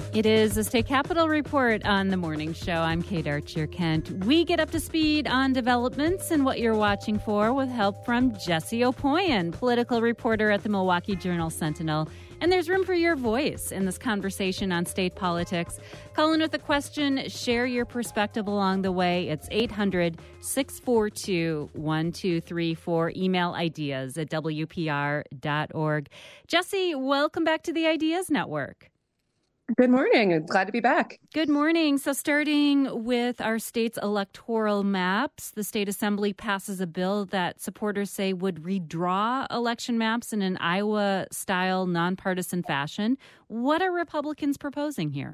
It is the State Capitol Report on the morning show. I'm Kate Archer-Kent. We get up to speed on developments and what you're watching for with help from Jesse Opoyan, political reporter at the Milwaukee Journal-Sentinel. And there's room for your voice in this conversation on state politics. Call in with a question, share your perspective along the way. It's 800-642-1234. Email ideas at WPR.org. Jesse, welcome back to the Ideas Network. Good morning. I'm glad to be back. Good morning. So starting with our state's electoral maps, the state assembly passes a bill that supporters say would redraw election maps in an Iowa-style nonpartisan fashion. What are Republicans proposing here?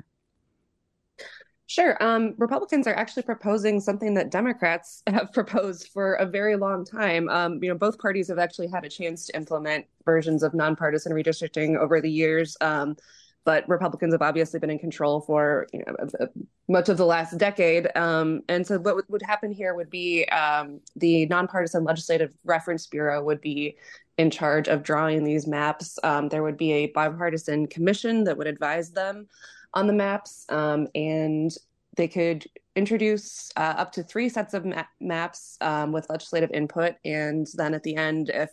Sure. Republicans are actually proposing something that Democrats have proposed for a very long time. Both parties have actually had a chance to implement versions of nonpartisan redistricting over the years. But Republicans have obviously been in control for much of the last decade. And so what would happen here would be the Nonpartisan Legislative Reference Bureau would be in charge of drawing these maps. There would be a bipartisan commission that would advise them on the maps. And they could introduce up to 3 sets of maps with legislative input. And then at the end, if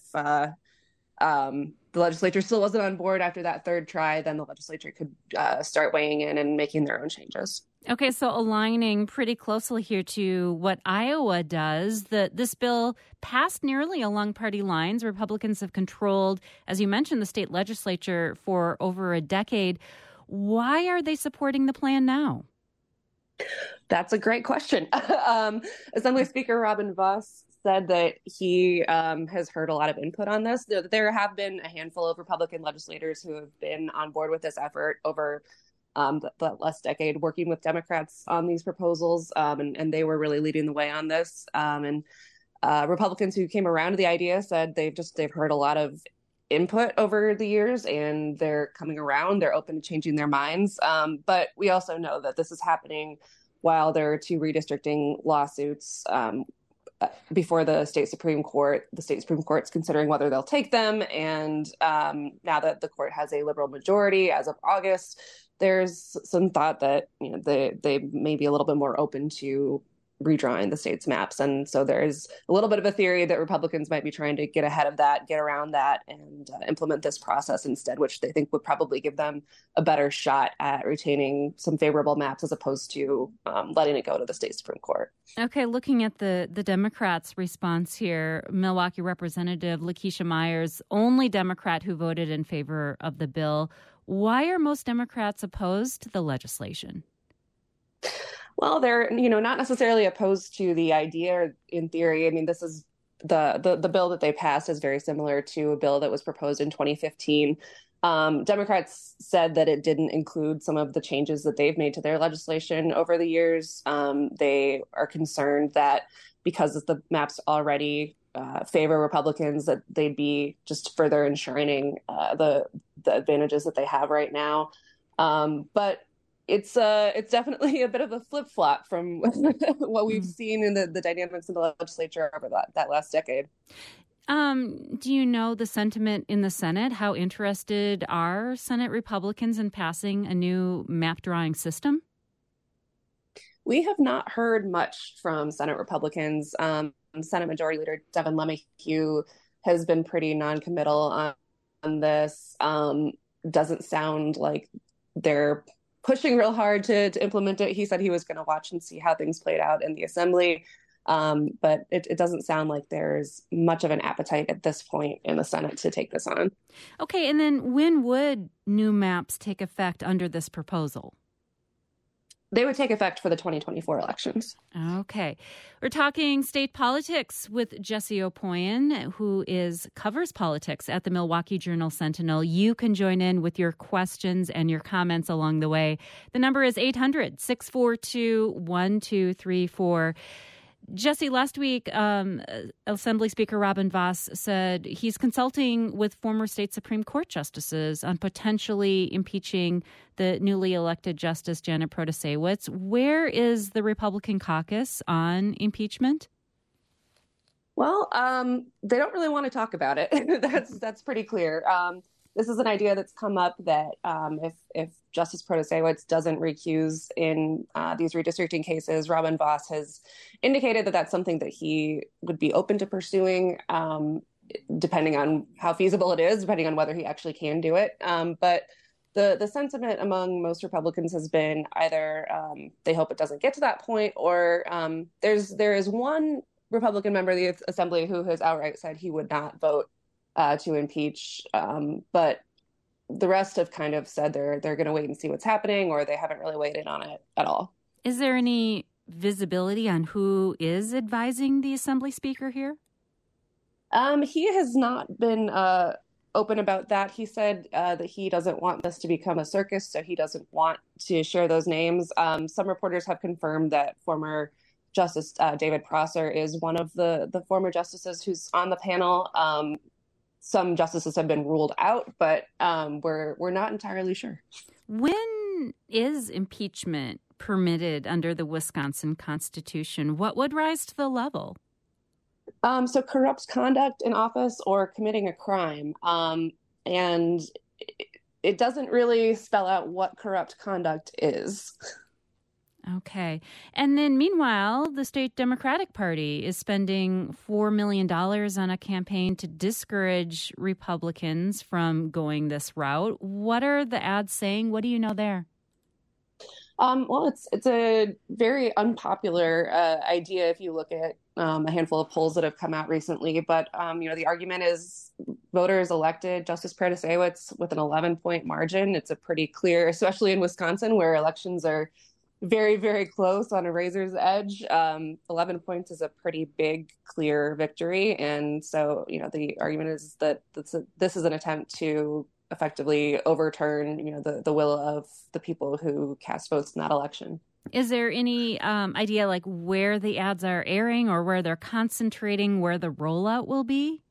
the legislature still wasn't on board after that third try, then the legislature could start weighing in and making their own changes. Okay, so aligning pretty closely here to what Iowa does, this bill passed nearly along party lines. Republicans have controlled, as you mentioned, the state legislature for over a decade. Why are they supporting the plan now? That's a great question. Assembly Speaker Robin Vos said that he has heard a lot of input on this. There have been a handful of Republican legislators who have been on board with this effort over the last decade, working with Democrats on these proposals, and they were really leading the way on this. And Republicans who came around to the idea said they've heard a lot of input over the years, and they're coming around. They're open to changing their minds. But we also know that this is happening while there are 2 redistricting lawsuits before the state Supreme Court. The state Supreme Court's considering whether they'll take them. And now that the court has a liberal majority as of August, there's some thought that they may be a little bit more open to redrawing the state's maps. And so there's a little bit of a theory that Republicans might be trying to get ahead of that, get around that, and implement this process instead, which they think would probably give them a better shot at retaining some favorable maps as opposed to letting it go to the state Supreme Court. Okay, looking at the Democrats' response here, Milwaukee Representative Lakeisha Myers, only Democrat who voted in favor of the bill. Why are most Democrats opposed to the legislation? Well, they're, not necessarily opposed to the idea or in theory. I mean, this is the bill that they passed is very similar to a bill that was proposed in 2015. Democrats said that it didn't include some of the changes that they've made to their legislation over the years. They are concerned that because the maps already favor Republicans, that they'd be just further enshrining the advantages that they have right now. But it's definitely a bit of a flip-flop from what we've seen in the dynamics of the legislature over that last decade. Do you know the sentiment in the Senate? How interested are Senate Republicans in passing a new map drawing system? We have not heard much from Senate Republicans. Senate Majority Leader Devin LeMahieu has been pretty non-committal on this. Doesn't sound like they're pushing real hard to implement it. He said he was going to watch and see how things played out in the assembly. But it doesn't sound like there's much of an appetite at this point in the Senate to take this on. Okay, and then when would new maps take effect under this proposal? They would take effect for the 2024 elections. Okay. We're talking state politics with Jesse Opoyan, who covers politics at the Milwaukee Journal-Sentinel. You can join in with your questions and your comments along the way. The number is 800-642-1234. Jesse, last week, Assembly Speaker Robin Vos said he's consulting with former state Supreme Court justices on potentially impeaching the newly elected Justice Janet Protasiewicz. Where is the Republican caucus on impeachment? Well, they don't really want to talk about it. That's pretty clear. this is an idea that's come up that if Justice Protasiewicz doesn't recuse in these redistricting cases, Robin Vos has indicated that that's something that he would be open to pursuing, depending on how feasible it is, depending on whether he actually can do it. But the sentiment among most Republicans has been either they hope it doesn't get to that point, or there is one Republican member of the Assembly who has outright said he would not vote to impeach, but the rest have kind of said they're going to wait and see what's happening, or they haven't really weighed in on it at all. Is there any visibility on who is advising the Assembly Speaker here? He has not been open about that. He said that he doesn't want this to become a circus, so he doesn't want to share those names. Some reporters have confirmed that former Justice David Prosser is one of the former justices who's on the panel. Some justices have been ruled out, but we're not entirely sure. When is impeachment permitted under the Wisconsin Constitution? What would rise to the level? So corrupt conduct in office or committing a crime. And it doesn't really spell out what corrupt conduct is. Okay. And then meanwhile, the state Democratic Party is spending $4 million on a campaign to discourage Republicans from going this route. What are the ads saying? What do you know there? Well, it's a very unpopular idea if you look at a handful of polls that have come out recently. But, the argument is voters elected Justice Protasiewicz with an 11-point margin. It's a pretty clear, especially in Wisconsin, where elections are very, very close on a razor's edge. 11 points is a pretty big, clear victory. And so, the argument is that this is an attempt to effectively overturn, the will of the people who cast votes in that election. Is there any idea like where the ads are airing or where they're concentrating, where the rollout will be?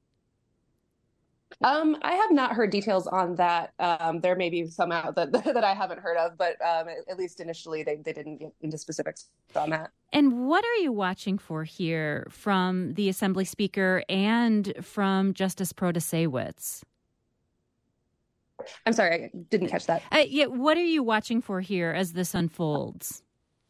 I have not heard details on that. There may be some out that I haven't heard of, but at least initially they didn't get into specifics on that. And what are you watching for here from the Assembly Speaker and from Justice Protasiewicz? I'm sorry, I didn't catch that. What are you watching for here as this unfolds?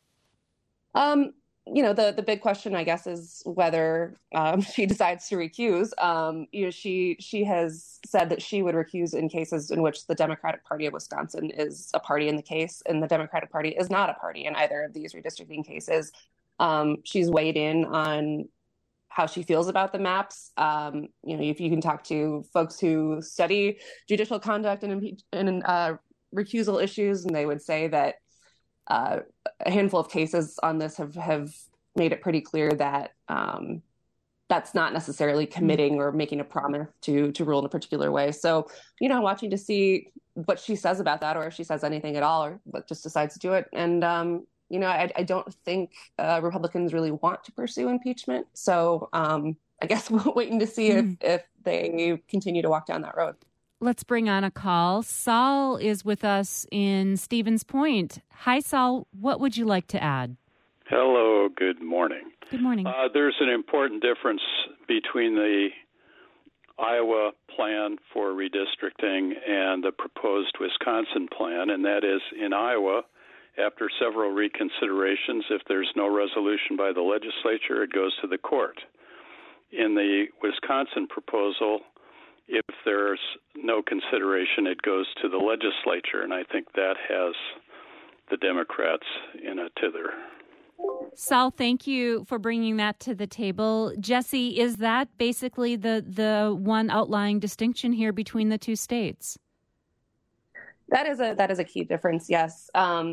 The big question, I guess, is whether she decides to recuse. She has said that she would recuse in cases in which the Democratic Party of Wisconsin is a party in the case, and the Democratic Party is not a party in either of these redistricting cases. She's weighed in on how she feels about the maps. If you can talk to folks who study judicial conduct and recusal issues, and they would say that a handful of cases on this have made it pretty clear that that's not necessarily committing or making a promise to rule in a particular way. So, watching to see what she says about that, or if she says anything at all, or what just decides to do it. And, I don't think Republicans really want to pursue impeachment. So I guess we're waiting to see if they continue to walk down that road. Let's bring on a call. Saul is with us in Stevens Point. Hi, Saul. What would you like to add? Hello. Good morning. Good morning. There's an important difference between the Iowa plan for redistricting and the proposed Wisconsin plan, and that is in Iowa, after several reconsiderations, if there's no resolution by the legislature, it goes to the court. In the Wisconsin proposal, if there's no consideration, it goes to the legislature, and I think that has the Democrats in a tither. Sal, thank you for bringing that to the table. Jesse, is that basically the one outlying distinction here between the two states? That is a key difference, yes.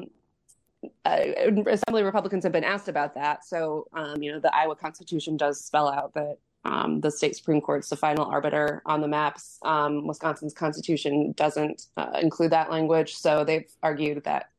Assembly Republicans have been asked about that. So, the Iowa Constitution does spell out that the state Supreme Court's the final arbiter on the maps. Wisconsin's Constitution doesn't include that language. So they've argued that,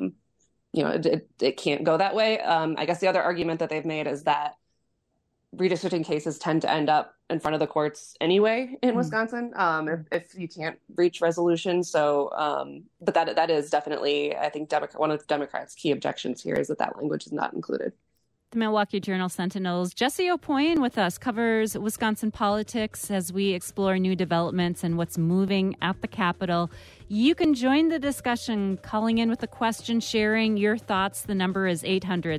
it can't go that way. I guess the other argument that they've made is that redistricting cases tend to end up in front of the courts anyway in Wisconsin if you can't reach resolution. So, but that is definitely, I think, one of the Democrats' key objections here is that language is not included. The Milwaukee Journal Sentinel's Jesse Opoien with us covers Wisconsin politics as we explore new developments and what's moving at the Capitol. You can join the discussion calling in with a question, sharing your thoughts. The number is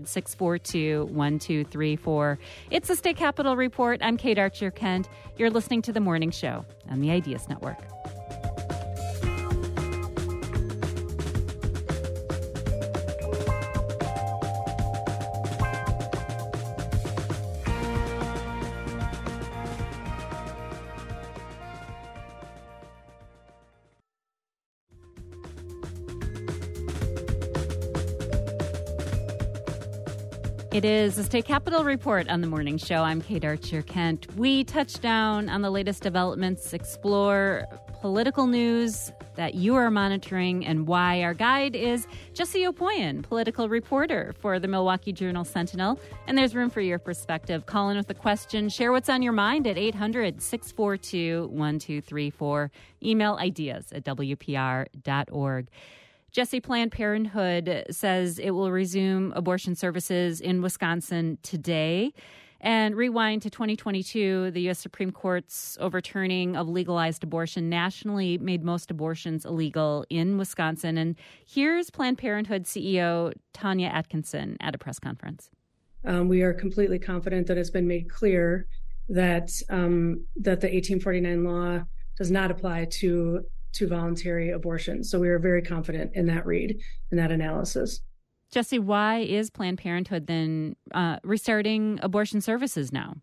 800-642-1234. It's the State Capitol Report. I'm Kate Archer-Kent. You're listening to The Morning Show on the Ideas Network. It is the State Capitol Report on the Morning Show. I'm Kate Archer-Kent. We touch down on the latest developments, explore political news that you are monitoring and why. Our guide is Jesse Opoien, political reporter for the Milwaukee Journal Sentinel. And there's room for your perspective. Call in with a question. Share what's on your mind at 800-642-1234. Email ideas@wpr.org. Jesse, Planned Parenthood says it will resume abortion services in Wisconsin today. And rewind to 2022, the U.S. Supreme Court's overturning of legalized abortion nationally made most abortions illegal in Wisconsin. And here's Planned Parenthood CEO Tanya Atkinson at a press conference. We are completely confident that it's been made clear that that the 1849 law does not apply to voluntary abortion. So we are very confident in that read, in that analysis. Jesse, why is Planned Parenthood then restarting abortion services now?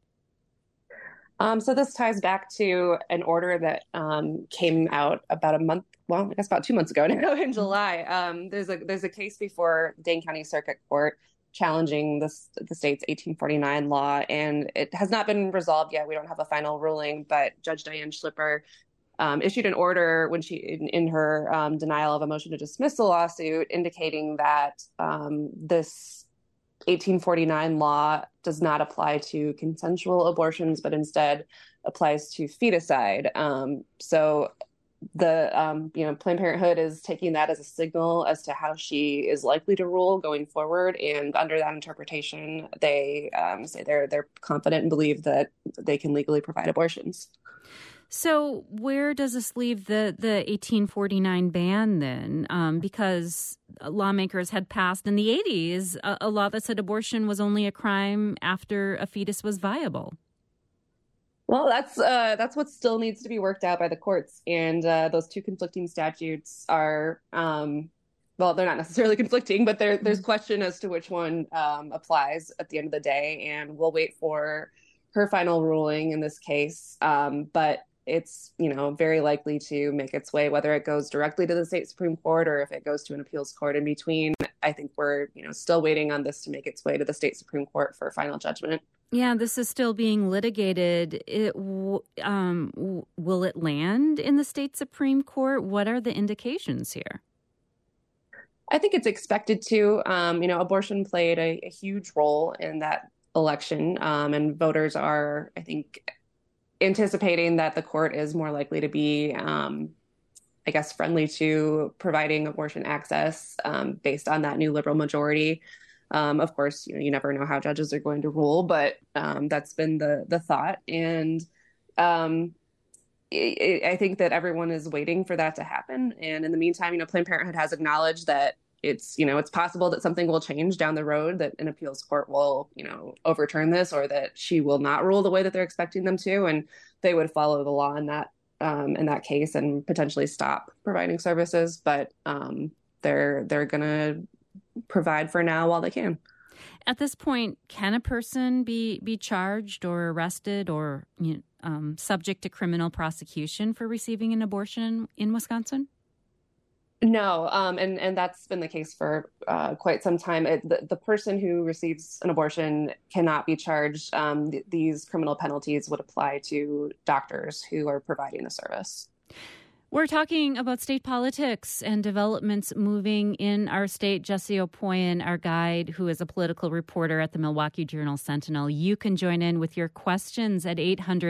So this ties back to an order that came out about about 2 months ago now in July. There's a case before Dane County Circuit Court challenging the state's 1849 law, and it has not been resolved yet. We don't have a final ruling, but Judge Diane Schlipper issued an order when in her denial of a motion to dismiss the lawsuit, indicating that this 1849 law does not apply to consensual abortions, but instead applies to feticide. So the Planned Parenthood is taking that as a signal as to how she is likely to rule going forward. And under that interpretation, they say they're confident and believe that they can legally provide abortions. So where does this leave the 1849 ban then? Because lawmakers had passed in the 80s a law that said abortion was only a crime after a fetus was viable. Well, that's what still needs to be worked out by the courts. And those two conflicting statutes are, they're not necessarily conflicting, but there's question as to which one applies at the end of the day. And we'll wait for her final ruling in this case. But it's, very likely to make its way, whether it goes directly to the state Supreme Court or if it goes to an appeals court in between. I think we're, still waiting on this to make its way to the state Supreme Court for final judgment. Yeah, this is still being litigated. Will it land in the state Supreme Court? What are the indications here? I think it's expected to. Abortion played a huge role in that election, and voters are, I think, anticipating that the court is more likely to be, friendly to providing abortion access based on that new liberal majority. Of course, you never know how judges are going to rule, but that's been the thought. And I think that everyone is waiting for that to happen. And in the meantime, Planned Parenthood has acknowledged that it's possible that something will change down the road, that an appeals court will, overturn this, or that she will not rule the way that they're expecting them to. And they would follow the law in that case and potentially stop providing services. But they're going to provide for now while they can. At this point, can a person be charged or arrested or subject to criminal prosecution for receiving an abortion in Wisconsin? No, and that's been the case for quite some time. The person who receives an abortion cannot be charged. These criminal penalties would apply to doctors who are providing the service. We're talking about state politics and developments moving in our state. Jesse Opoien, our guide, who is a political reporter at the Milwaukee Journal Sentinel. You can join in with your questions at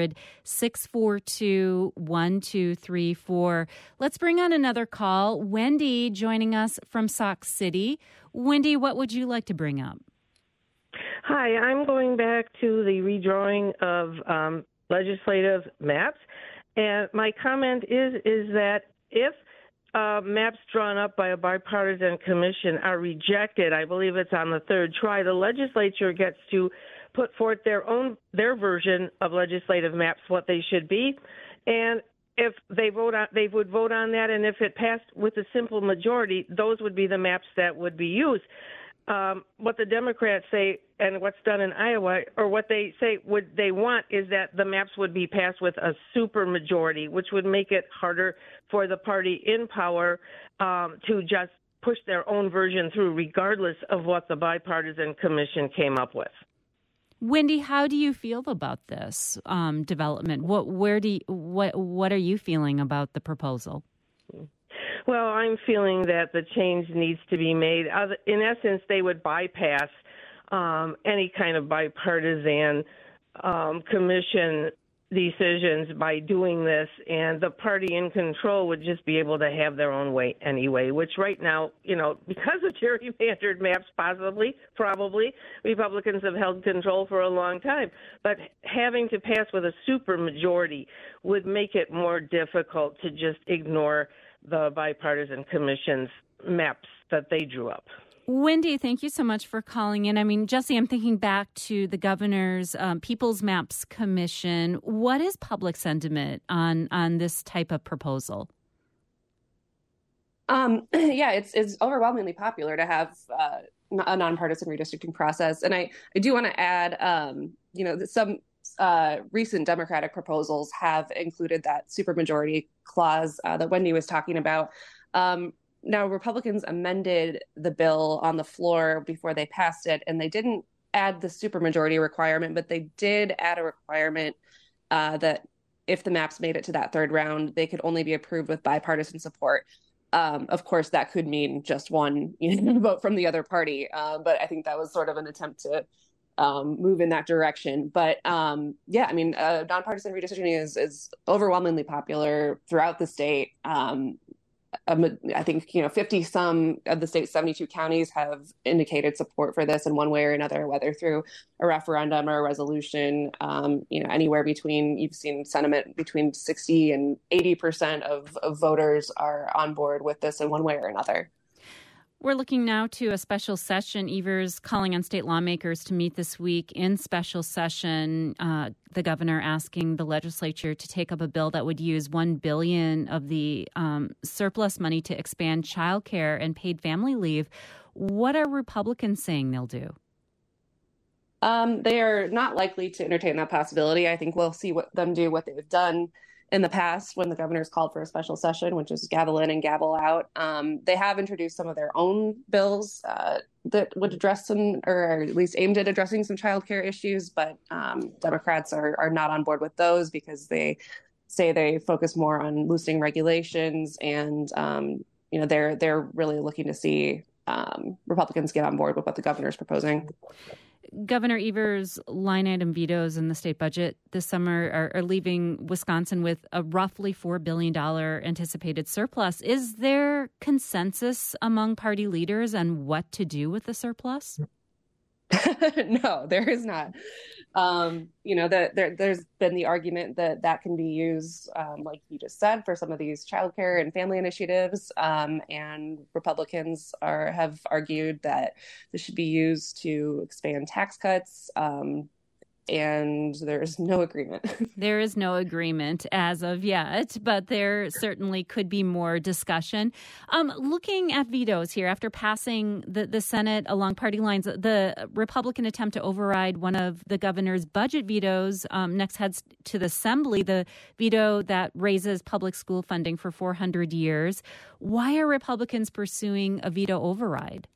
800-642-1234. Let's bring on another call. Wendy joining us from Sauk City. Wendy, what would you like to bring up? Hi, I'm going back to the redrawing of legislative maps, and my comment is that if maps drawn up by a bipartisan commission are rejected, I believe it's on the third try, the legislature gets to put forth their version of legislative maps, what they should be, and if they would vote on that, and if it passed with a simple majority, those would be the maps that would be used. What the Democrats say and what's done in Iowa, or what they say they want, is that the maps would be passed with a super majority, which would make it harder for the party in power to just push their own version through, regardless of what the bipartisan commission came up with. Wendy, how do you feel about this development? What are you feeling about the proposal? Well, I'm feeling that the change needs to be made. In essence, they would bypass any kind of bipartisan commission decisions by doing this, and the party in control would just be able to have their own way anyway, which right now, because of gerrymandered maps, probably, Republicans have held control for a long time. But having to pass with a super majority would make it more difficult to just ignore the bipartisan commission's maps that they drew up. Wendy, thank you so much for calling in. I mean, Jesse, I'm thinking back to the governor's People's Maps Commission. What is public sentiment on this type of proposal? Yeah, it's overwhelmingly popular to have a nonpartisan redistricting process. And I do want to add, some recent Democratic proposals have included that supermajority clause that Wendy was talking about. Now, Republicans amended the bill on the floor before they passed it, and they didn't add the supermajority requirement, but they did add a requirement that if the maps made it to that third round, they could only be approved with bipartisan support. Of course, that could mean just one vote from the other party, but I think that was sort of an attempt to move in that direction. But nonpartisan redistricting is overwhelmingly popular throughout the state. I think 50 some of the state's 72 counties have indicated support for this in one way or another, whether through a referendum or a resolution. Anywhere between, you've seen sentiment between 60 and 80% of voters are on board with this in one way or another. We're looking now to a special session. Evers calling on state lawmakers to meet this week in special session. The governor asking the legislature to take up a bill that would use $1 billion of the surplus money to expand child care and paid family leave. What are Republicans saying they'll do? They are not likely to entertain that possibility. I think we'll see them do what they've done in the past when the governor's called for a special session, which is gavel in and gavel out. They have introduced some of their own bills that would address some, or at least aimed at addressing some childcare issues, but Democrats are not on board with those because they say they focus more on loosening regulations, and they're really looking to see Republicans get on board with what the governor's proposing. Governor Evers' line item vetoes in the state budget this summer are leaving Wisconsin with a roughly $4 billion anticipated surplus. Is there consensus among party leaders on what to do with the surplus? No, there is not. There's been the argument that can be used, like you just said, for some of these childcare and family initiatives. And Republicans have argued that this should be used to expand tax cuts. And there is no agreement. There is no agreement as of yet, but there certainly could be more discussion. Looking at vetoes here, after passing the Senate along party lines, the Republican attempt to override one of the governor's budget vetoes next heads to the Assembly, the veto that raises public school funding for 400 years. Why are Republicans pursuing a veto override?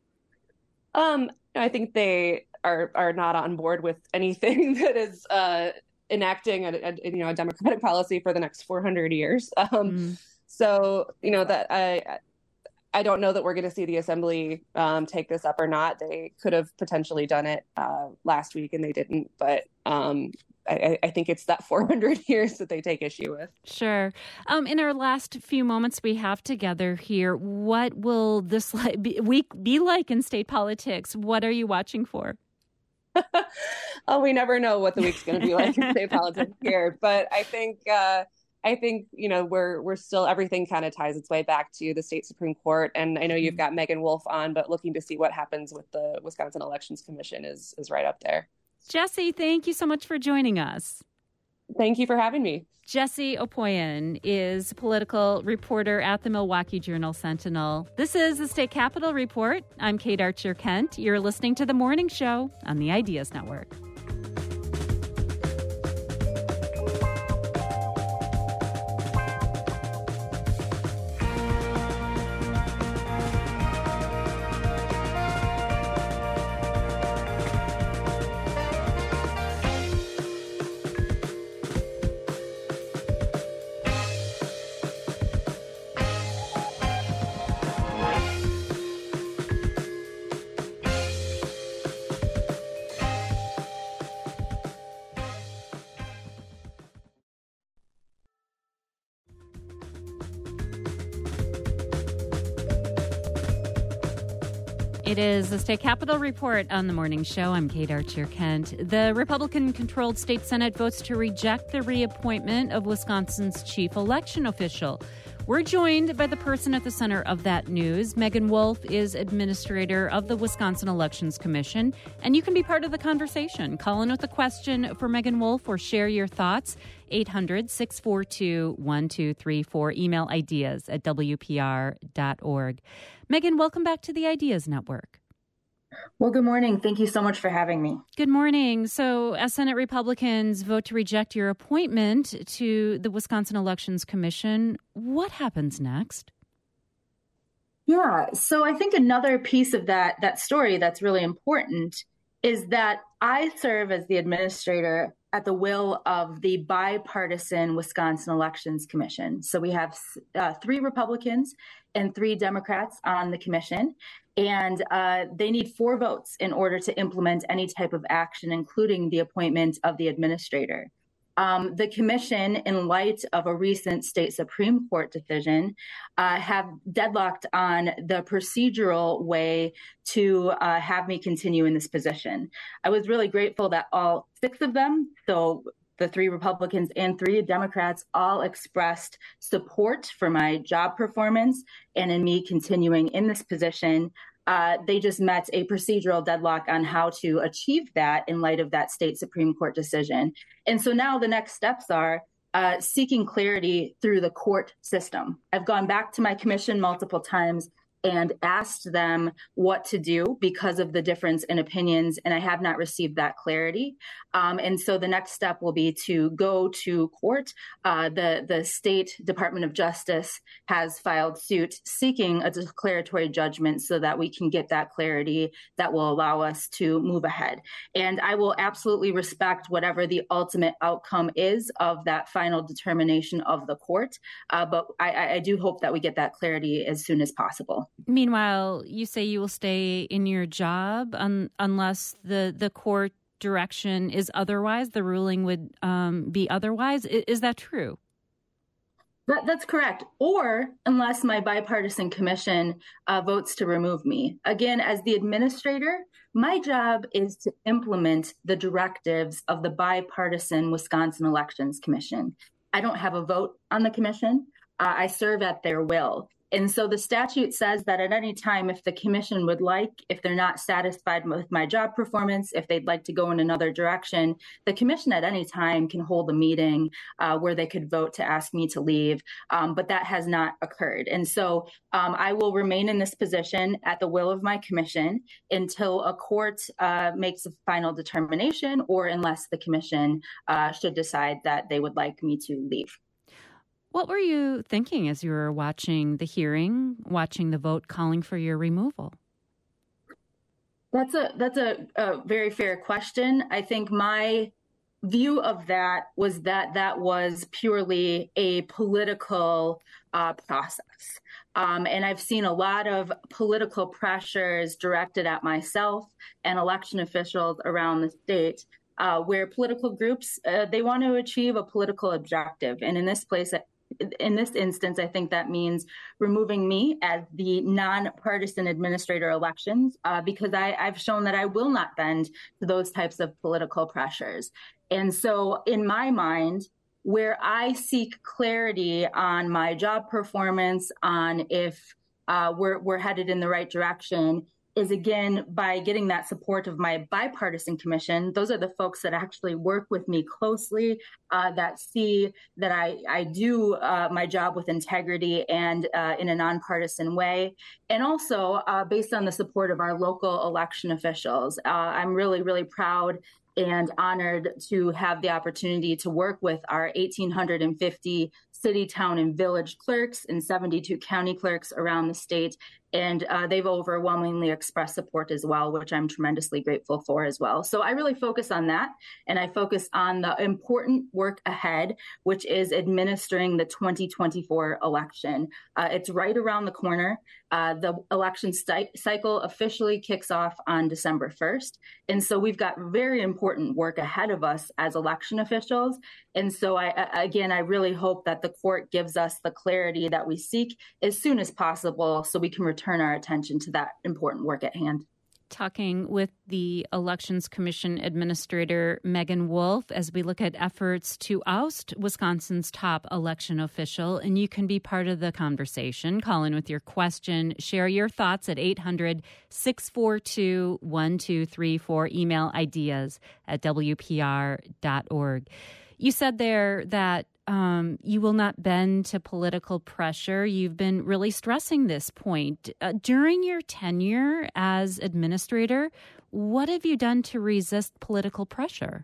I think they are not on board with anything that is enacting a democratic policy for the next 400 years. So that I don't know that we're going to see the Assembly take this up or not. They could have potentially done it last week and they didn't, but I think it's that 400 years that they take issue with. Sure. In our last few moments we have together here, what will this week be like in state politics? What are you watching for? Oh, we never know what the week's going to be like in state politics here. But I think we're still, everything kind of ties its way back to the state Supreme Court. And I know you've got Megan Wolf on, but looking to see what happens with the Wisconsin Elections Commission is right up there. Jessie, thank you so much for joining us. Thank you for having me. Jessie Opoien is political reporter at the Milwaukee Journal-Sentinel. This is the State Capitol Report. I'm Kate Archer-Kent. You're listening to The Morning Show on the Ideas Network. It is the State Capitol Report on the Morning Show. I'm Kate Archer-Kent. The Republican-controlled state Senate votes to reject the reappointment of Wisconsin's chief election official. We're joined by the person at the center of that news. Megan Wolf is administrator of the Wisconsin Elections Commission, and you can be part of the conversation. Call in with a question for Megan Wolf or share your thoughts. 800-642-1234. Email ideas@wpr.org. Megan, welcome back to the Ideas Network. Well, good morning. Thank you so much for having me. Good morning. So, as Senate Republicans vote to reject your appointment to the Wisconsin Elections Commission, what happens next? Yeah, so I think another piece of that story that's really important is that I serve as the administrator at the will of the bipartisan Wisconsin Elections Commission. So we have 3 Republicans and 3 Democrats on the commission, and they need 4 votes in order to implement any type of action, including the appointment of the administrator. The commission, in light of a recent state Supreme Court decision, have deadlocked on the procedural way to have me continue in this position. I was really grateful that all 6 of them, so the 3 Republicans and 3 Democrats, all expressed support for my job performance and in me continuing in this position. They just met a procedural deadlock on how to achieve that in light of that state Supreme Court decision. And so now the next steps are seeking clarity through the court system. I've gone back to my commission multiple times and asked them what to do because of the difference in opinions, and I have not received that clarity. And so the next step will be to go to court. The State Department of Justice has filed suit seeking a declaratory judgment so that we can get that clarity that will allow us to move ahead. And I will absolutely respect whatever the ultimate outcome is of that final determination of the court. But I do hope that we get that clarity as soon as possible. Meanwhile, you say you will stay in your job unless the court direction is otherwise, the ruling would be otherwise. Is that true? That's correct. Or unless my bipartisan commission votes to remove me. Again, as the administrator, my job is to implement the directives of the bipartisan Wisconsin Elections Commission. I don't have a vote on the commission. I serve at their will. And so the statute says that at any time, if the commission would like, if they're not satisfied with my job performance, if they'd like to go in another direction, the commission at any time can hold a meeting where they could vote to ask me to leave. But that has not occurred. And so I will remain in this position at the will of my commission until a court makes a final determination or unless the commission should decide that they would like me to leave. What were you thinking as you were watching the hearing, watching the vote calling for your removal? That's a very fair question. I think my view of that was that was purely a political process. And I've seen a lot of political pressures directed at myself and election officials around the state where political groups, they want to achieve a political objective. And in this in this instance, I think that means removing me as the nonpartisan administrator elections, because I've shown that I will not bend to those types of political pressures. And so in my mind, where I seek clarity on my job performance, on if we're headed in the right direction, is again by getting that support of my bipartisan commission. Those are the folks that actually work with me closely, that see that I do my job with integrity and in a nonpartisan way. And also based on the support of our local election officials. I'm really, really proud and honored to have the opportunity to work with our 1,850 city, town, and village clerks and 72 county clerks around the state. And they've overwhelmingly expressed support as well, which I'm tremendously grateful for as well. So I really focus on that. And I focus on the important work ahead, which is administering the 2024 election. It's right around the corner. The election cycle officially kicks off on December 1st. And so we've got very important work ahead of us as election officials. And so I really hope that the court gives us the clarity that we seek as soon as possible so we can return our attention to that important work at hand. Talking with the Elections Commission Administrator Megan Wolf as we look at efforts to oust Wisconsin's top election official. And you can be part of the conversation. Call in with your question. Share your thoughts at 800-642-1234. Email ideas@wpr.org. You said there that you will not bend to political pressure. You've been really stressing this point. During your tenure as administrator, what have you done to resist political pressure?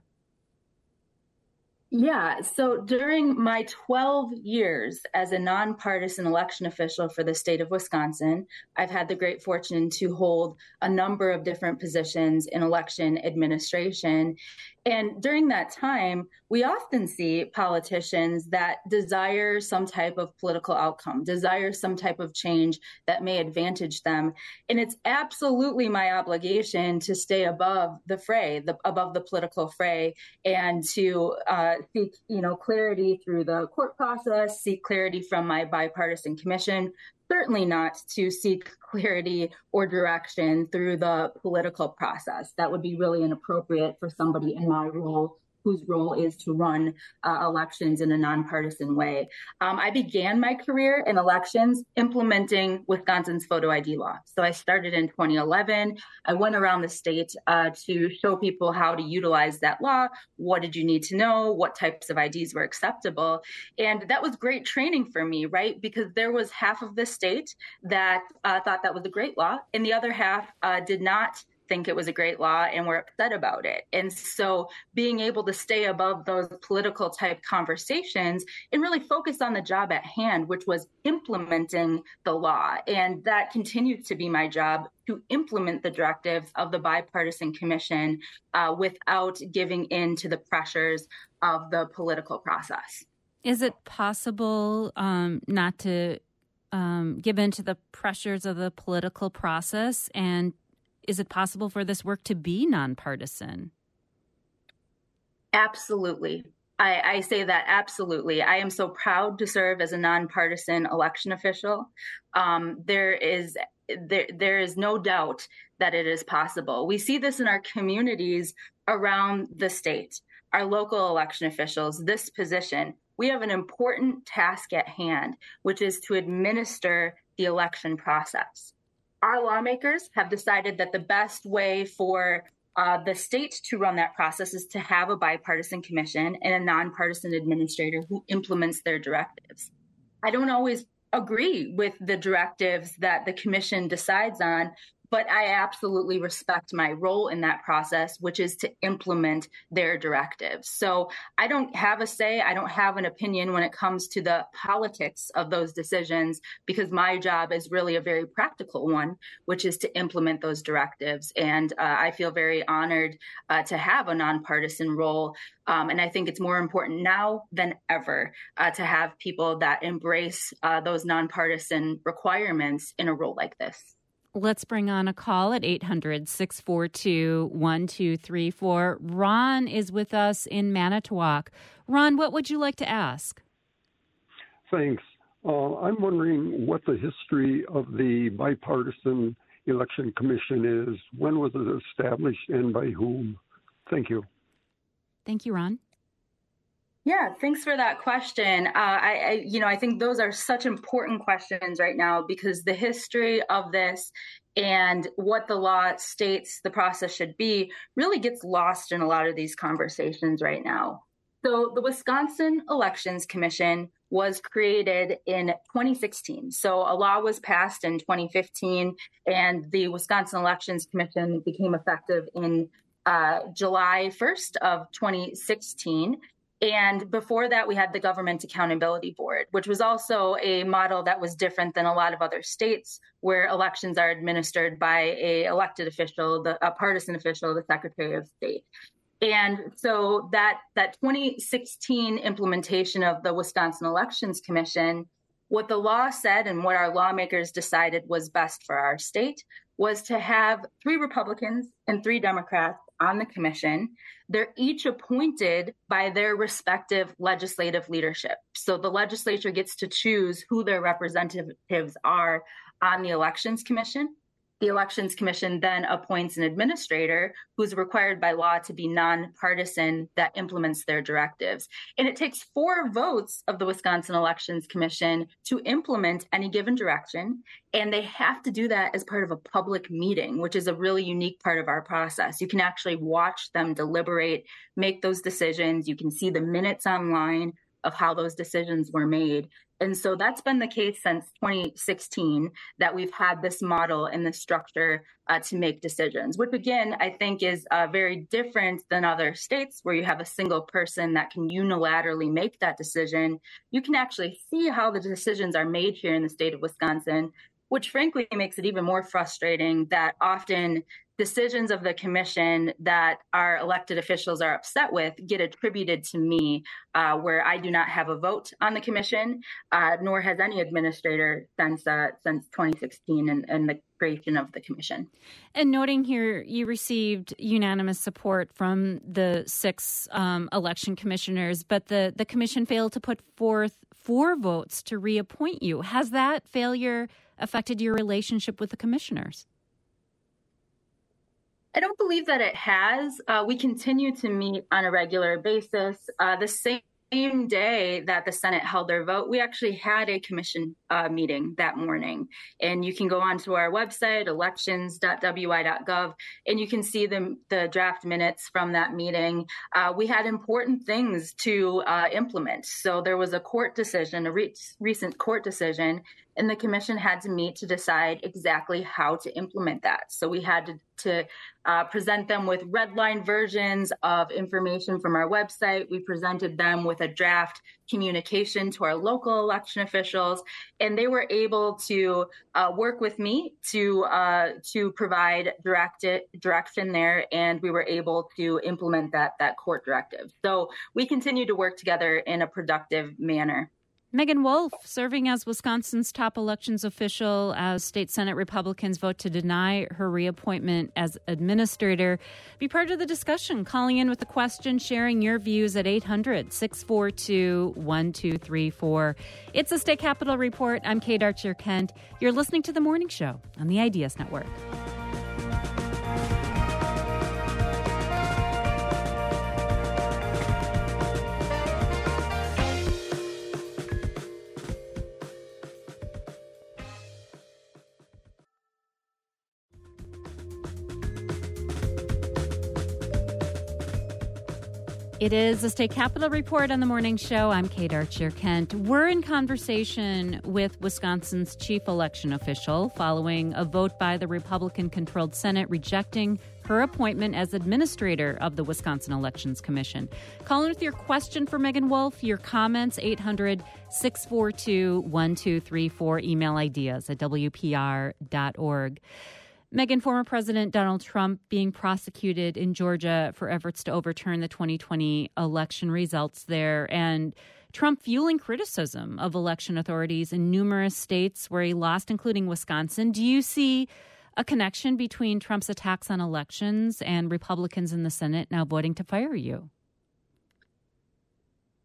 Yeah, so during my 12 years as a nonpartisan election official for the state of Wisconsin, I've had the great fortune to hold a number of different positions in election administration. And during that time, we often see politicians that desire some type of political outcome, desire some type of change that may advantage them. And it's absolutely my obligation to stay above the fray, above the political fray, and to seek, clarity through the court process, seek clarity from my bipartisan commission. Certainly not to seek clarity or direction through the political process. That would be really inappropriate for somebody in my role, whose role is to run elections in a nonpartisan way. I began my career in elections implementing Wisconsin's photo ID law. So I started in 2011. I went around the state to show people how to utilize that law. What did you need to know? What types of IDs were acceptable? And that was great training for me, right? Because there was half of the state that thought that was a great law, and the other half did not think it was a great law and were upset about it. And so being able to stay above those political type conversations and really focus on the job at hand, which was implementing the law. And that continues to be my job, to implement the directives of the bipartisan commission without giving in to the pressures of the political process. Is it possible not to give in to the pressures of the political process? And is it possible for this work to be nonpartisan? Absolutely. I say that absolutely. I am so proud to serve as a nonpartisan election official. There is no doubt that it is possible. We see this in our communities around the state. Our local election officials, this position, we have an important task at hand, which is to administer the election process. Our lawmakers have decided that the best way for the state to run that process is to have a bipartisan commission and a nonpartisan administrator who implements their directives. I don't always agree with the directives that the commission decides on, but I absolutely respect my role in that process, which is to implement their directives. So I don't have a say. I don't have an opinion when it comes to the politics of those decisions, because my job is really a very practical one, which is to implement those directives. And I feel very honored to have a nonpartisan role. And I think it's more important now than ever to have people that embrace those nonpartisan requirements in a role like this. Let's bring on a call at 800-642-1234. Ron is with us in Manitowoc. Ron, what would you like to ask? Thanks. I'm wondering what the history of the Bipartisan Election Commission is. When was it established and by whom? Thank you. Thank you, Ron. Yeah, thanks for that question. I think those are such important questions right now because the history of this and what the law states the process should be really gets lost in a lot of these conversations right now. So the Wisconsin Elections Commission was created in 2016. So a law was passed in 2015, and the Wisconsin Elections Commission became effective in July 1st of 2016. And before that, we had the Government Accountability Board, which was also a model that was different than a lot of other states where elections are administered by an elected official, a partisan official, the Secretary of State. And so that 2016 implementation of the Wisconsin Elections Commission, what the law said and what our lawmakers decided was best for our state was to have 3 Republicans and 3 Democrats on the commission. They're each appointed by their respective legislative leadership. So the legislature gets to choose who their representatives are on the Elections Commission. The Elections Commission then appoints an administrator who's required by law to be nonpartisan that implements their directives. And it takes 4 votes of the Wisconsin Elections Commission to implement any given direction. And they have to do that as part of a public meeting, which is a really unique part of our process. You can actually watch them deliberate, make those decisions. You can see the minutes online of how those decisions were made. And so that's been the case since 2016 that we've had this model and this structure to make decisions, which again, I think is very different than other states where you have a single person that can unilaterally make that decision. You can actually see how the decisions are made here in the state of Wisconsin, which frankly makes it even more frustrating that often decisions of the commission that our elected officials are upset with get attributed to me, where I do not have a vote on the commission, nor has any administrator since 2016 and the creation of the commission. And noting here, you received unanimous support from the 6 election commissioners, but the commission failed to put forth 4 votes to reappoint you. Has that failure affected your relationship with the commissioners? I don't believe that it has. We continue to meet on a regular basis. The same day that the Senate held their vote, we actually had a commission meeting that morning. And you can go onto our website, elections.wi.gov, and you can see the draft minutes from that meeting. We had important things to implement. So there was a court decision, a recent court decision, and the commission had to meet to decide exactly how to implement that. So we had to present them with redline versions of information from our website. We presented them with a draft communication to our local election officials, and they were able to work with me to provide direction there, and we were able to implement that court directive. So we continue to work together in a productive manner. Megan Wolf, serving as Wisconsin's top elections official as state Senate Republicans vote to deny her reappointment as administrator. Be part of the discussion, calling in with a question, sharing your views at 800-642-1234. It's a State Capitol Report. I'm Kate Archer-Kent. You're listening to The Morning Show on the IDS Network. It is the State Capitol Report on the Morning Show. I'm Kate Archer-Kent. We're in conversation with Wisconsin's chief election official following a vote by the Republican-controlled Senate rejecting her appointment as administrator of the Wisconsin Elections Commission. Call in with your question for Megan Wolf, your comments, 800-642-1234, email ideas at WPR.org. Megan, former President Donald Trump being prosecuted in Georgia for efforts to overturn the 2020 election results there, and Trump fueling criticism of election authorities in numerous states where he lost, including Wisconsin. Do you see a connection between Trump's attacks on elections and Republicans in the Senate now voting to fire you?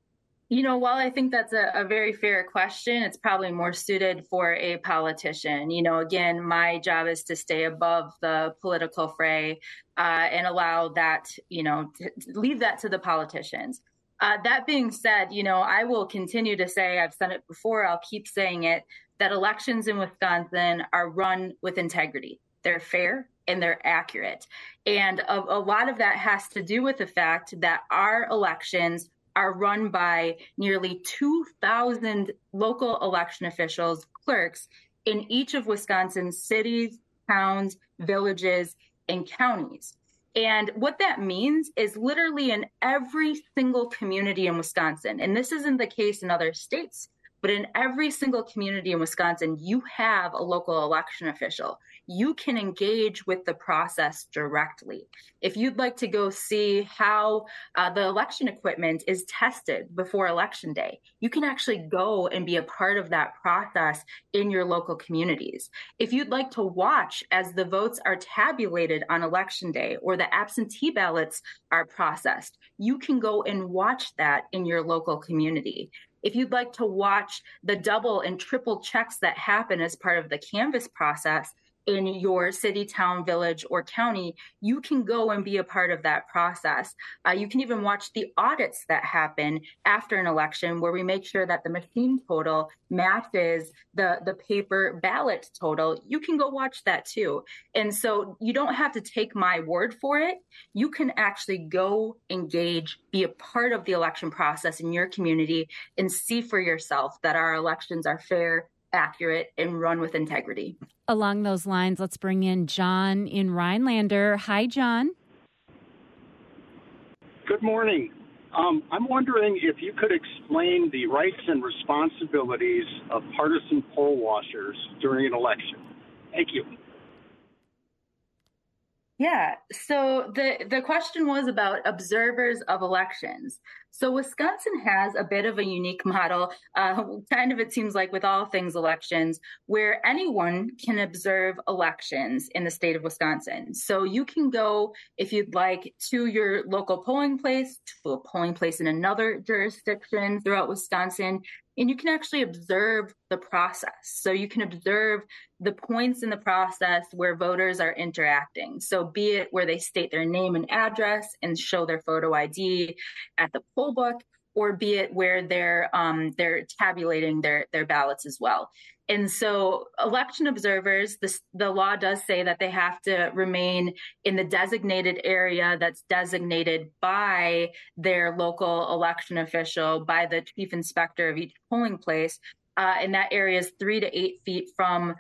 While I think that's a very fair question, it's probably more suited for a politician. Again, my job is to stay above the political fray and allow that, to leave that to the politicians. That being said, I will continue to say, I've said it before, I'll keep saying it, that elections in Wisconsin are run with integrity. They're fair and they're accurate. And a lot of that has to do with the fact that our elections are run by nearly 2,000 local election officials, clerks, in each of Wisconsin's cities, towns, villages, and counties. And what that means is literally in every single community in Wisconsin, and this isn't the case in other states, but in every single community in Wisconsin, you have a local election official. You can engage with the process directly. If you'd like to go see how the election equipment is tested before Election Day, you can actually go and be a part of that process in your local communities. If you'd like to watch as the votes are tabulated on Election Day or the absentee ballots are processed, you can go and watch that in your local community. If you'd like to watch the double and triple checks that happen as part of the canvass process in your city, town, village, or county, you can go and be a part of that process. You can even watch the audits that happen after an election where we make sure that the machine total matches the paper ballot total. You can go watch that too. And so you don't have to take my word for it. You can actually go engage, be a part of the election process in your community and see for yourself that our elections are fair, accurate, and run with integrity. Along those lines, let's bring in John in Rhinelander. Hi, John. Good morning. I'm wondering if you could explain the rights and responsibilities of partisan poll watchers during an election. Thank you. Yeah, so the question was about observers of elections. So Wisconsin has a bit of a unique model, kind of it seems like with all things elections, where anyone can observe elections in the state of Wisconsin. So you can go, if you'd like, to your local polling place, to a polling place in another jurisdiction throughout Wisconsin, and you can actually observe the process. So you can observe the points in the process where voters are interacting. So be it where they state their name and address and show their photo ID at the poll book, or be it where they're tabulating their ballots as well. And so election observers, the law does say that they have to remain in the designated area that's designated by their local election official, by the chief inspector of each polling place. And that area is 3 to 8 feet from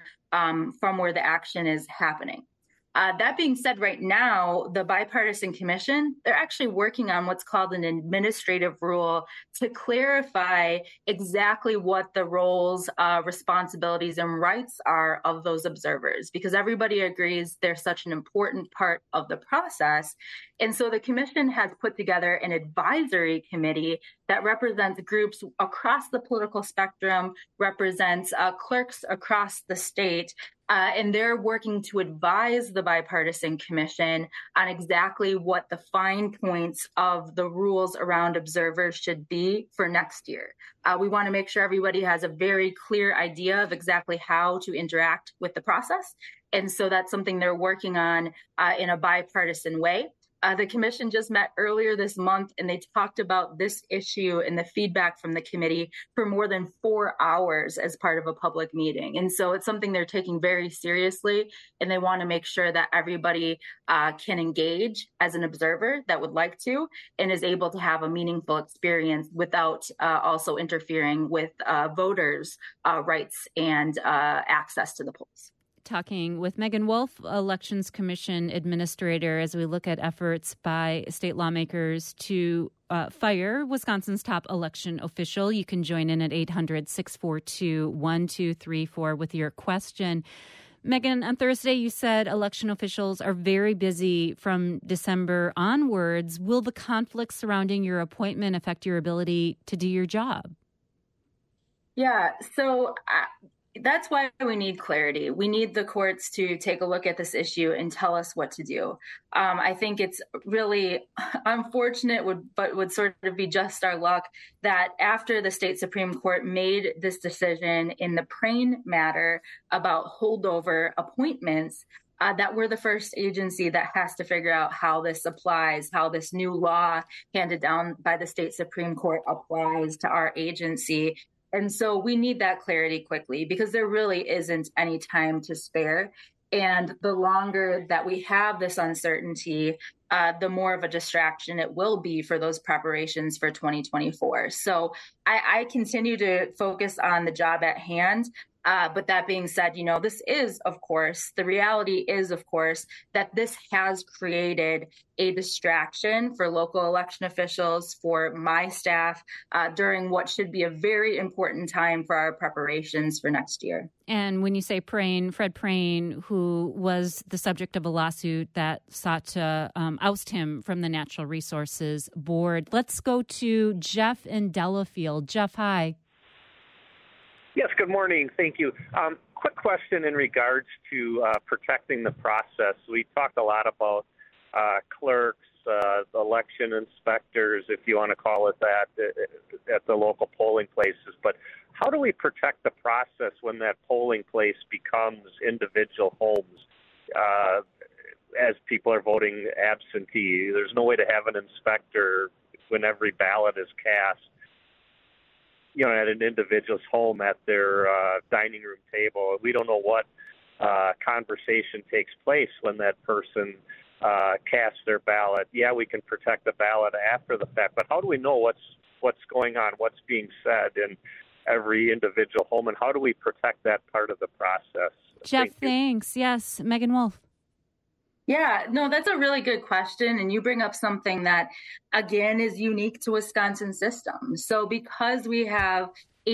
where the action is happening. That being said, right now, the Bipartisan Commission, they're actually working on what's called an administrative rule to clarify exactly what the roles, responsibilities, and rights are of those observers, because everybody agrees they're such an important part of the process. And so the commission has put together an advisory committee that represents groups across the political spectrum, represents clerks across the state, and they're working to advise the Bipartisan Commission on exactly what the fine points of the rules around observers should be for next year. We want to make sure everybody has a very clear idea of exactly how to interact with the process. And so that's something they're working on in a bipartisan way. The commission just met earlier this month, and they talked about this issue and the feedback from the committee for more than 4 hours as part of a public meeting. And so it's something they're taking very seriously, and they want to make sure that everybody can engage as an observer that would like to and is able to have a meaningful experience without also interfering with voters' rights and access to the polls. Talking with Megan Wolf, Elections Commission Administrator, as we look at efforts by state lawmakers to fire Wisconsin's top election official. You can join in at 800-642-1234 with your question. Megan, on Thursday, you said election officials are very busy from December onwards. Will the conflict surrounding your appointment affect your ability to do your job? Yeah, so That's why we need clarity. We need the courts to take a look at this issue and tell us what to do. I think it's really unfortunate, but would sort of be just our luck that after the state Supreme Court made this decision in the Prane matter about holdover appointments, that we're the first agency that has to figure out how this applies, how this new law handed down by the state Supreme Court applies to our agency. And so we need that clarity quickly because there really isn't any time to spare. And the longer that we have this uncertainty, the more of a distraction it will be for those preparations for 2024. So I continue to focus on the job at hand. But that being said, this is, of course, the reality is, of course, that this has created a distraction for local election officials, for my staff, during what should be a very important time for our preparations for next year. And when you say Prane, Fred Prane, who was the subject of a lawsuit that sought to oust him from the Natural Resources Board, let's go to Jeff in Delafield. Jeff, hi. Yes, good morning. Thank you. Quick question in regards to protecting the process. We talked a lot about clerks, election inspectors, if you want to call it that, at the local polling places. But how do we protect the process when that polling place becomes individual homes as people are voting absentee? There's no way to have an inspector when every ballot is cast, at an individual's home at their dining room table. We don't know what conversation takes place when that person casts their ballot. Yeah, we can protect the ballot after the fact, but how do we know what's going on, what's being said in every individual home, and how do we protect that part of the process? Jeff, thanks. Yes, Megan Wolf. Yeah, no, that's a really good question. And you bring up something that, again, is unique to Wisconsin's system. So because we have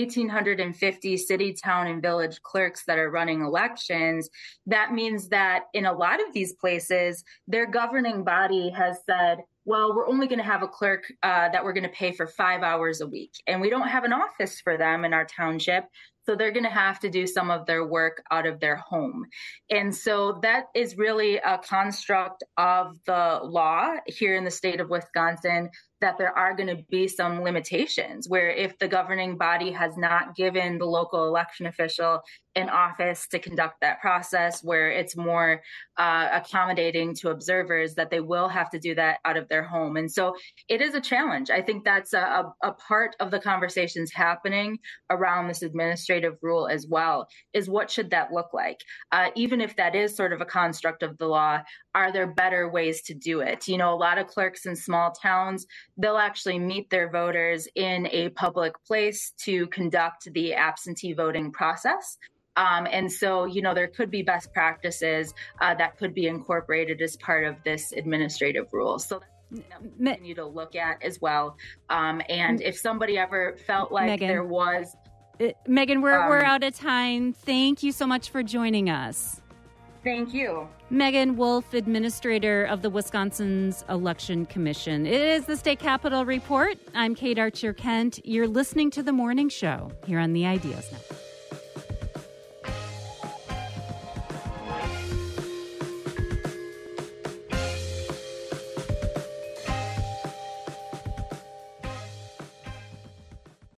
1,850 city, town, and village clerks that are running elections, that means that in a lot of these places, their governing body has said, well, we're only going to have a clerk that we're going to pay for 5 hours a week. And we don't have an office for them in our township. So they're going to have to do some of their work out of their home. And so that is really a construct of the law here in the state of Wisconsin, that there are going to be some limitations where if the governing body has not given the local election official an office to conduct that process, where it's more accommodating to observers, that they will have to do that out of their home. And so it is a challenge. I think that's a part of the conversations happening around this administrative rule as well, is what should that look like? Even if that is sort of a construct of the law, are there better ways to do it? A lot of clerks in small towns, they'll actually meet their voters in a public place to conduct the absentee voting process. And so, there could be best practices that could be incorporated as part of this administrative rule. So we continue to look at as well. And if somebody ever felt like Megan, there was... Megan, we're out of time. Thank you so much for joining us. Thank you. Megan Wolf, administrator of the Wisconsin's Election Commission. It is the State Capitol Report. I'm Kate Archer-Kent. You're listening to The Morning Show here on the Ideas Network.